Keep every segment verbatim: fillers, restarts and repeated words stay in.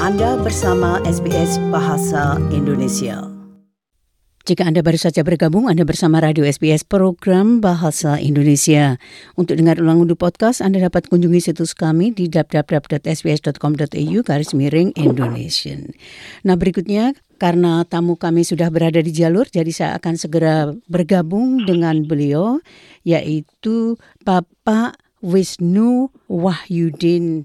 Anda bersama S B S Bahasa Indonesia. Jika Anda baru saja bergabung, Anda bersama Radio S B S Program Bahasa Indonesia. Untuk dengar ulang unduh podcast, Anda dapat kunjungi situs kami di w w w dot s b s dot com dot a u garis miring Indonesian. Nah, berikutnya, karena tamu kami sudah berada di jalur, jadi saya akan segera bergabung dengan beliau, yaitu Bapak Wisnu Wahyudin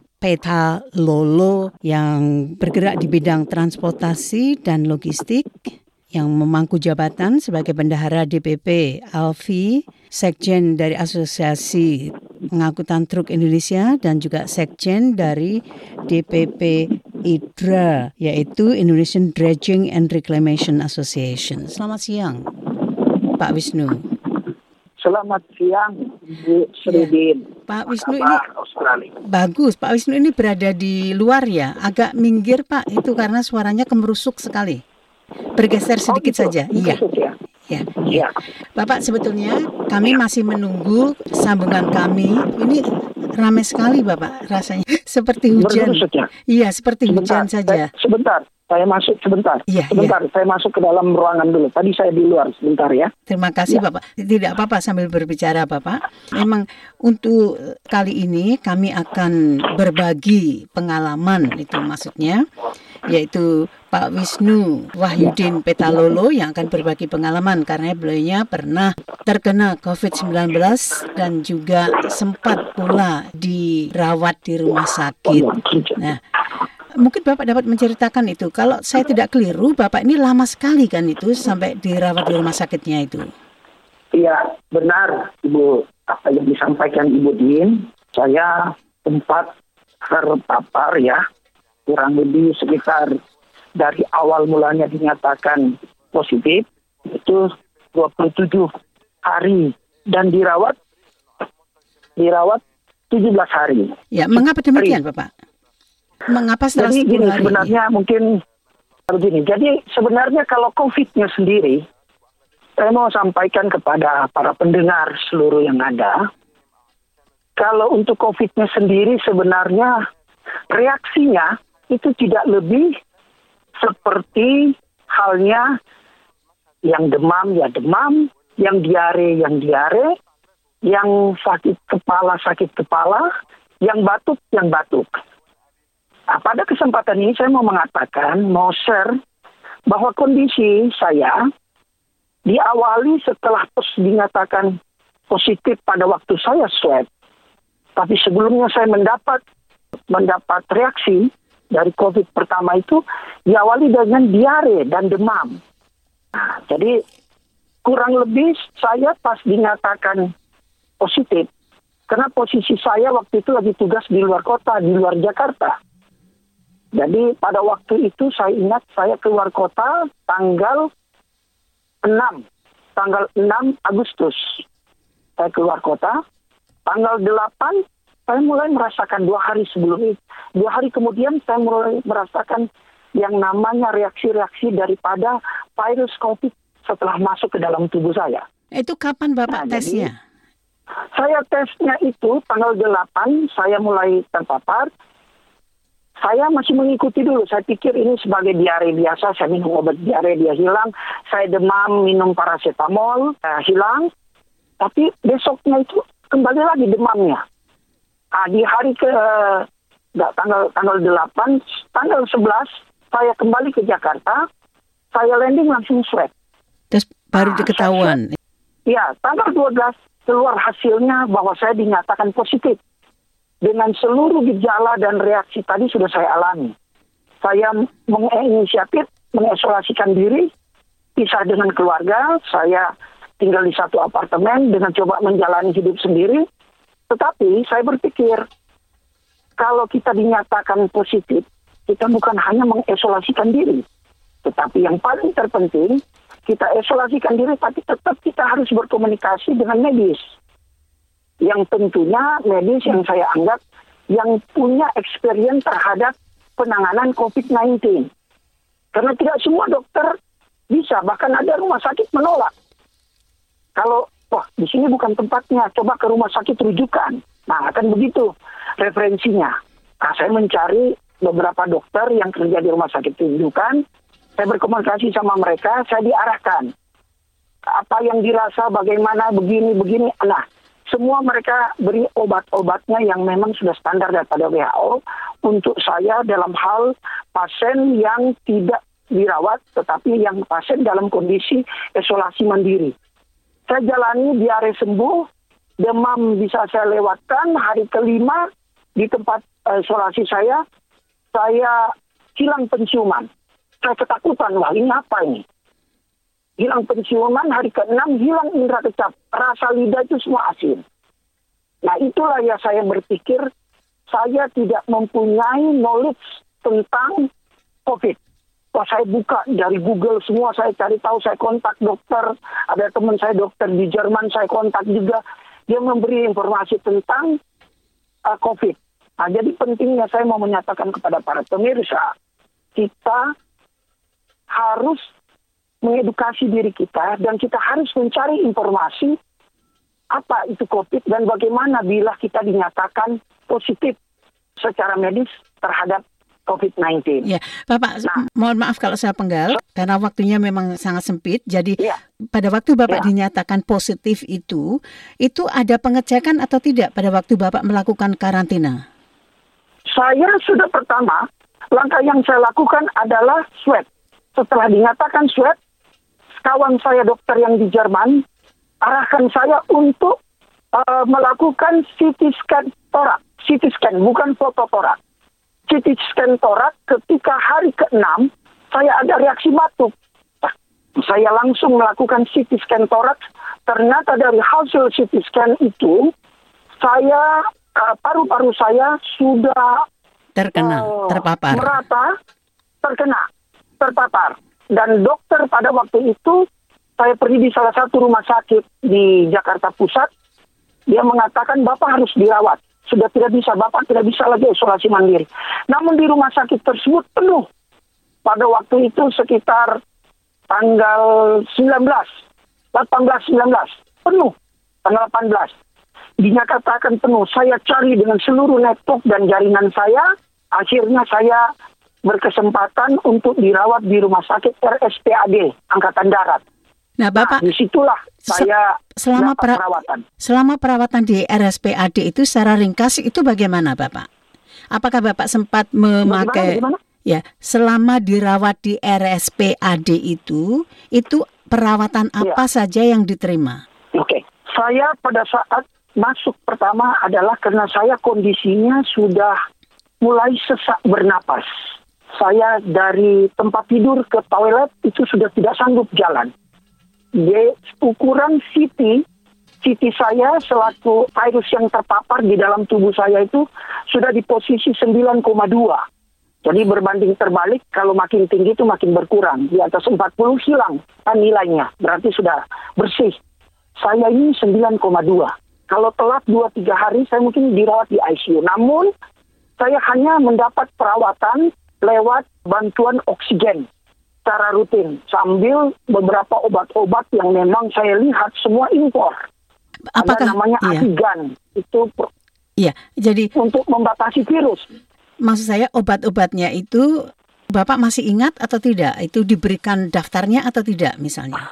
Petalolo yang bergerak di bidang transportasi dan logistik, yang memangku jabatan sebagai bendahara D P P Alfi, Sekjen dari Asosiasi Pengangkutan Truk Indonesia, dan juga Sekjen dari D P P I D R A, yaitu Indonesian Dredging and Reclamation Association. Selamat siang, Pak Wisnu. Selamat siang, Bu Sridin. Ya. Pak Wisnu ini Australia. Bagus, Pak Wisnu ini berada di luar ya, agak minggir Pak, itu karena suaranya kemerusuk sekali. Bergeser sedikit oh, gitu. saja. Iya. Ya. Ya. Ya. Bapak, sebetulnya kami masih menunggu sambungan kami. Ini ramai sekali Bapak rasanya. Seperti hujan. Ya? Iya, seperti sebentar, hujan saja. Saya, sebentar. Saya masuk sebentar. Ya, sebentar, ya. Saya masuk ke dalam ruangan dulu. Tadi saya di luar sebentar ya. Terima kasih ya. Bapak. Tidak apa-apa sambil berbicara Bapak. Memang untuk kali ini kami akan berbagi pengalaman, itu maksudnya, yaitu Pak Wisnu Wahyudin Petalolo yang akan berbagi pengalaman karena beliaunya pernah terkena covid sembilan belas dan juga sempat pula dirawat di rumah sakit. Nah, mungkin Bapak dapat menceritakan itu. Kalau saya tidak keliru, Bapak ini lama sekali kan itu sampai dirawat di rumah sakitnya itu. Iya, benar Ibu. Apa yang disampaikan Ibu Din, saya sempat terpapar ya, kurang lebih sekitar dari awal mulanya dinyatakan positif, itu dua puluh tujuh hari dan dirawat, dirawat tujuh belas hari. Ya, mengapa demikian Bapak? Mengapa setelah jadi gini, hari? Sebenarnya mungkin begini. Jadi sebenarnya kalau COVID-nya sendiri, saya mau sampaikan kepada para pendengar seluruh yang ada, kalau untuk COVID-nya sendiri sebenarnya reaksinya itu tidak lebih seperti halnya yang demam ya demam, yang diare yang diare, yang sakit kepala sakit kepala, yang batuk yang batuk. Nah, pada kesempatan ini saya mau mengatakan, mau share bahwa kondisi saya diawali setelah pos dinyatakan positif pada waktu saya swab. Tapi sebelumnya saya mendapat mendapat reaksi dari COVID pertama itu diawali dengan diare dan demam. Nah, jadi kurang lebih saya pas dinyatakan positif, karena posisi saya waktu itu lagi tugas di luar kota, di luar Jakarta. Jadi pada waktu itu saya ingat saya keluar kota tanggal enam, tanggal enam Agustus. Saya keluar kota, tanggal delapan saya mulai merasakan dua hari sebelum itu. Dua hari kemudian saya mulai merasakan yang namanya reaksi-reaksi daripada virus COVID setelah masuk ke dalam tubuh saya. Itu kapan Bapak nah, tesnya? Jadi, saya tesnya itu tanggal delapan saya mulai terpapar. Saya masih mengikuti dulu. Saya pikir ini sebagai diare biasa. Saya minum obat diare, dia hilang. Saya demam, minum paracetamol, eh, hilang. Tapi besoknya itu kembali lagi demamnya. Nah, di hari ke enggak, tanggal tanggal delapan, tanggal sebelas saya kembali ke Jakarta, saya landing langsung swab. Terus baru nah, diketahuan. Iya, tanggal dua belas keluar hasilnya bahwa saya dinyatakan positif. Dengan seluruh gejala dan reaksi tadi sudah saya alami. Saya menginisiatif mengisolasikan diri, pisah dengan keluarga, saya tinggal di satu apartemen dengan coba menjalani hidup sendiri. Tetapi saya berpikir, kalau kita dinyatakan positif, kita bukan hanya mengisolasikan diri. Tetapi yang paling terpenting, kita isolasikan diri, tapi tetap kita harus berkomunikasi dengan medis. Yang tentunya medis yang saya anggap, yang punya experience terhadap penanganan covid sembilan belas. Karena tidak semua dokter bisa, bahkan ada rumah sakit menolak. Kalau wah, di sini bukan tempatnya, coba ke rumah sakit rujukan. Nah, akan begitu referensinya. Nah, saya mencari beberapa dokter yang kerja di rumah sakit rujukan. Saya berkomunikasi sama mereka, saya diarahkan. Apa yang dirasa, bagaimana, begini, begini. Nah, semua mereka beri obat-obatnya yang memang sudah standar daripada W H O untuk saya dalam hal pasien yang tidak dirawat, tetapi yang pasien dalam kondisi isolasi mandiri. Saya jalani diare sembuh, demam bisa saya lewatkan, hari kelima di tempat uh, isolasi saya, saya hilang penciuman. Saya ketakutan, wah ini apa ini? Hilang penciuman, hari keenam hilang indera kecap. Rasa lidah itu semua asin. Nah itulah ya saya berpikir, saya tidak mempunyai knowledge tentang COVID. Wah saya buka dari Google semua, saya cari tahu, saya kontak dokter. Ada teman saya dokter di Jerman, saya kontak juga. Dia memberi informasi tentang uh, COVID. Nah, jadi pentingnya saya mau menyatakan kepada para pemirsa, kita harus mengedukasi diri kita dan kita harus mencari informasi apa itu COVID dan bagaimana bila kita dinyatakan positif secara medis terhadap covid sembilan belas. Ya, Bapak, nah, mohon maaf kalau saya penggal, karena waktunya memang sangat sempit. Jadi ya. Pada waktu Bapak ya. dinyatakan positif itu, itu ada pengecekan atau tidak pada waktu Bapak melakukan karantina? Saya sudah pertama, langkah yang saya lakukan adalah swab. Setelah dinyatakan swab, kawan saya dokter yang di Jerman arahkan saya untuk uh, melakukan C T scan torak. C T scan, bukan foto torak. C T scan torak ketika hari keenam, saya ada reaksi batuk. Nah, saya langsung melakukan C T scan torak. Ternyata dari hasil C T scan itu, saya uh, paru-paru saya sudah terkena, uh, terpapar. Merata, terkena, terpapar. Dan dokter pada waktu itu, saya pergi di salah satu rumah sakit di Jakarta Pusat, dia mengatakan Bapak harus dirawat. Sudah tidak bisa, Bapak tidak bisa lagi isolasi mandiri. Namun di rumah sakit tersebut penuh. Pada waktu itu sekitar tanggal sembilan belas, delapan belas, sembilan belas, penuh. Tanggal delapan belas. Dinyatakan penuh. Saya cari dengan seluruh network dan jaringan saya. Akhirnya saya berkesempatan untuk dirawat di rumah sakit R S P A D, Angkatan Darat. Nah, Bapak, nah, disitulah saya selama dapat perawatan. Selama perawatan di R S P A D itu secara ringkas itu bagaimana, Bapak? Apakah Bapak sempat memakai bagaimana, bagaimana? Ya, selama dirawat di R S P A D itu, itu perawatan apa ya. saja yang diterima? Oke, saya pada saat masuk pertama adalah karena saya kondisinya sudah mulai sesak bernapas. Saya dari tempat tidur ke toilet itu sudah tidak sanggup jalan. Di ukuran C T, C T saya selaku virus yang terpapar di dalam tubuh saya itu sudah di posisi sembilan koma dua. Jadi berbanding terbalik, kalau makin tinggi itu makin berkurang. Di atas empat puluh hilang kan nilainya, berarti sudah bersih. Saya ini sembilan koma dua. Kalau telat dua tiga hari, saya mungkin dirawat di I C U. Namun, saya hanya mendapat perawatan lewat bantuan oksigen secara rutin, sambil beberapa obat-obat yang memang saya lihat semua impor. Apakah ada namanya iya. Atigan, itu iya, jadi untuk membatasi virus. Maksud saya obat-obatnya itu Bapak masih ingat atau tidak? Itu diberikan daftarnya atau tidak misalnya?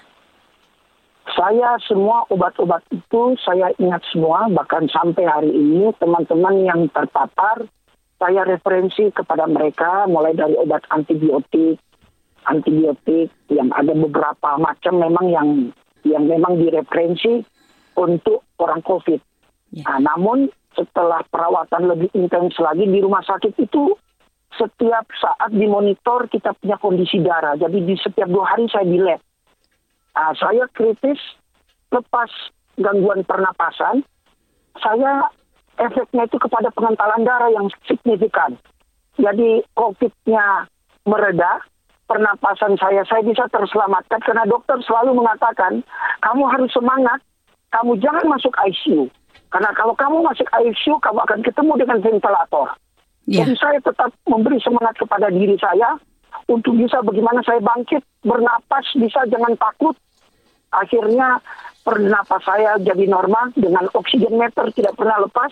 Saya semua obat-obat itu saya ingat semua, bahkan sampai hari ini teman-teman yang terpapar, saya referensi kepada mereka mulai dari obat antibiotik, antibiotik yang ada beberapa macam memang yang yang memang direferensi untuk orang COVID. Ya. Nah, namun setelah perawatan lebih intens lagi di rumah sakit itu, setiap saat dimonitor kita punya kondisi darah. Jadi di setiap dua hari saya di lab. Nah, saya kritis lepas gangguan pernapasan, saya efeknya itu kepada pengentalan darah yang signifikan. Jadi COVID-nya mereda, pernapasan saya, saya bisa terselamatkan karena dokter selalu mengatakan, kamu harus semangat, kamu jangan masuk I C U. Karena kalau kamu masuk I C U, kamu akan ketemu dengan ventilator. Yeah. Jadi saya tetap memberi semangat kepada diri saya untuk bisa bagaimana saya bangkit, bernapas, bisa jangan takut. Akhirnya pernapas saya jadi normal dengan oksigen meter tidak pernah lepas.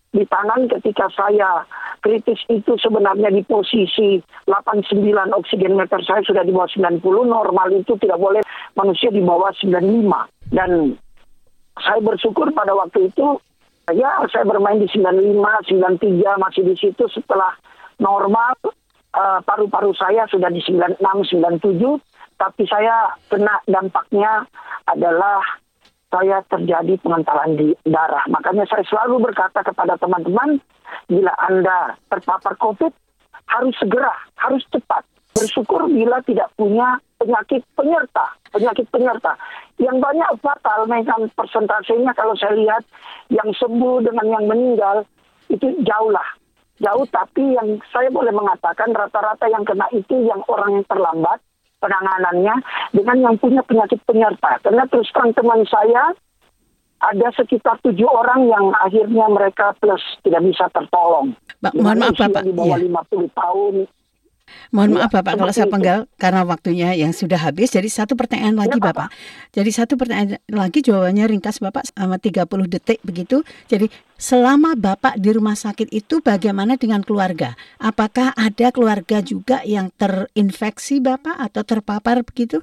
di tangan ketika saya kritis itu sebenarnya di posisi delapan puluh sembilan, oksigen meter saya sudah di bawah sembilan puluh, normal itu tidak boleh manusia di bawah sembilan puluh lima. Dan saya bersyukur pada waktu itu, ya saya bermain di sembilan puluh lima, sembilan puluh tiga, masih di situ. Setelah normal, uh, paru-paru saya sudah di sembilan puluh enam, sembilan puluh tujuh, tapi saya kena dampaknya adalah saya terjadi pengentalan di darah. Makanya saya selalu berkata kepada teman-teman, bila Anda terpapar COVID, harus segera, harus cepat. Bersyukur bila tidak punya penyakit penyerta. Penyakit penyerta. Yang banyak fatal, memang persentasenya kalau saya lihat, yang sembuh dengan yang meninggal, itu jauh lah. Jauh, tapi yang saya boleh mengatakan rata-rata yang kena itu yang orang yang terlambat penanganannya dengan yang punya penyakit penyerta. Karena terus terang teman saya ada sekitar tujuh orang yang akhirnya mereka plus tidak bisa tertolong. Ba- mohon maaf Bapak. Di bawah ya. lima puluh tahun. Mohon Ya, maaf Bapak kalau saya itu. penggal karena waktunya yang sudah habis. Jadi satu pertanyaan lagi Ya, Bapak. Jadi satu pertanyaan lagi, jawabannya ringkas Bapak, sama tiga puluh detik begitu. Jadi selama Bapak di rumah sakit itu bagaimana dengan keluarga? Apakah ada keluarga juga yang terinfeksi Bapak atau terpapar begitu?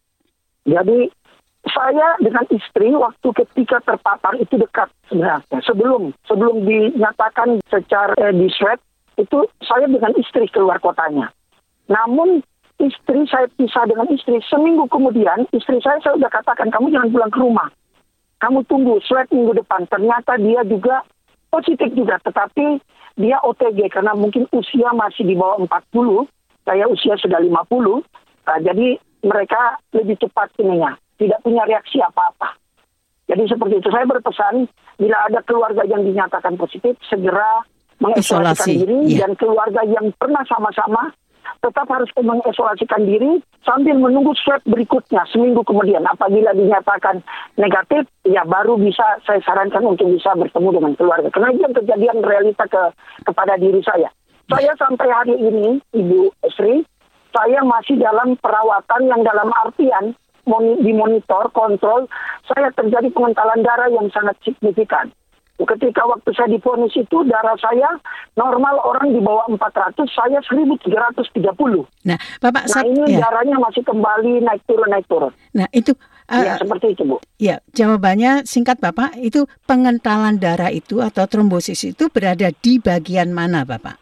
Jadi saya dengan istri waktu ketika terpapar itu dekat sebenarnya. Sebelum sebelum dinyatakan secara eh, di swab itu saya dengan istri keluar kotanya. Namun istri saya pisah dengan istri. Seminggu kemudian istri saya saya sudah katakan kamu jangan pulang ke rumah. Kamu tunggu swab minggu depan. Ternyata dia juga positif juga. Tetapi dia O T G karena mungkin usia masih di bawah empat puluh. Saya usia sudah lima puluh. Nah, jadi mereka lebih cepat ininya. Tidak punya reaksi apa-apa. Jadi seperti itu. Saya berpesan bila ada keluarga yang dinyatakan positif segera mengisolasikan Isolasi, diri ya. dan keluarga yang pernah sama-sama tetap harus mengisolasikan diri sambil menunggu swab berikutnya seminggu kemudian. Apabila dinyatakan negatif, ya baru bisa saya sarankan untuk bisa bertemu dengan keluarga. Karena itu yang kejadian realita ke kepada diri saya. Saya sampai hari ini, Ibu Sri, saya masih dalam perawatan yang dalam artian moni- dimonitor, kontrol, saya terjadi pengentalan darah yang sangat signifikan. Ketika waktu saya divonis itu darah saya normal orang di bawah empat ratus, saya seribu tiga ratus tiga puluh. Nah, Bapak, Nah sat- ini ya. darahnya masih kembali naik turun naik turun. Nah itu uh, Ya seperti itu Bu. ya jawabannya singkat Bapak, itu pengentalan darah itu atau trombosis itu berada di bagian mana Bapak?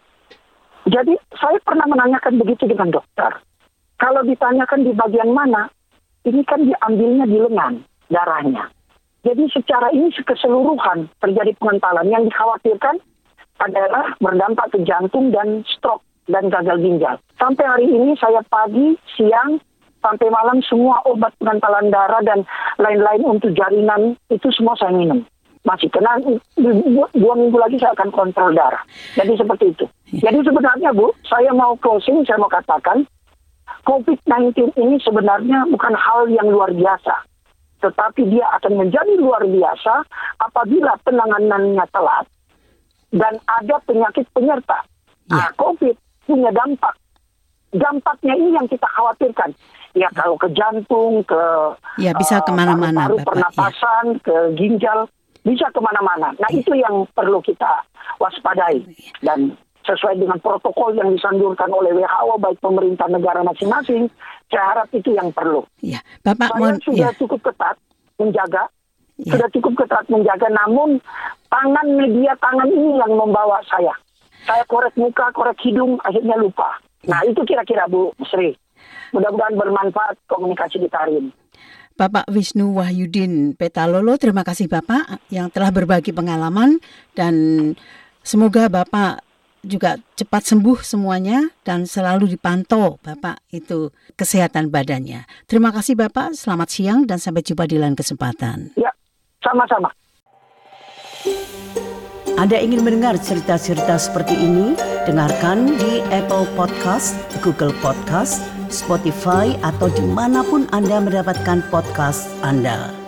Jadi saya pernah menanyakan begitu dengan dokter. Kalau ditanyakan di bagian mana, ini kan diambilnya di lengan darahnya. Jadi secara ini keseluruhan terjadi pengentalan. Yang dikhawatirkan adalah berdampak ke jantung dan stroke dan gagal ginjal. Sampai hari ini saya pagi, siang, sampai malam semua obat pengentalan darah dan lain-lain untuk jaringan itu semua saya minum. Masih kena, dua minggu lagi saya akan kontrol darah. Jadi seperti itu. Jadi sebenarnya Bu, saya mau closing, saya mau katakan, covid sembilan belas ini sebenarnya bukan hal yang luar biasa. Tetapi dia akan menjadi luar biasa apabila penanganannya telat dan ada penyakit penyerta. Ya. Nah, COVID punya dampak. Dampaknya ini yang kita khawatirkan. Ya kalau ke jantung, ke Ya bisa uh, kemana-mana paru-paru, Bapak. pernapasan, ya. Ke ginjal, bisa kemana-mana. Nah Ya. itu yang perlu kita waspadai. Dan sesuai dengan protokol yang disanjurkan oleh W H O baik pemerintah negara masing-masing, saya harap itu yang perlu. Ya, Bapak Saya mohon sudah ya. cukup ketat menjaga, Ya. sudah cukup ketat menjaga, namun tangan media tangan ini yang membawa saya. Saya korek muka, korek hidung, akhirnya lupa. Nah itu kira-kira Bu Sri. Mudah-mudahan bermanfaat komunikasi di Tarim. Bapak Wisnu Wahyudin Petalolo, terima kasih Bapak yang telah berbagi pengalaman dan semoga Bapak juga cepat sembuh semuanya dan selalu dipantau Bapak itu kesehatan badannya. Terima kasih Bapak, selamat siang dan sampai jumpa di lain kesempatan. Ya, sama-sama. Anda ingin mendengar cerita-cerita seperti ini? Dengarkan di Apple Podcast, Google Podcast, Spotify atau dimanapun Anda mendapatkan podcast Anda.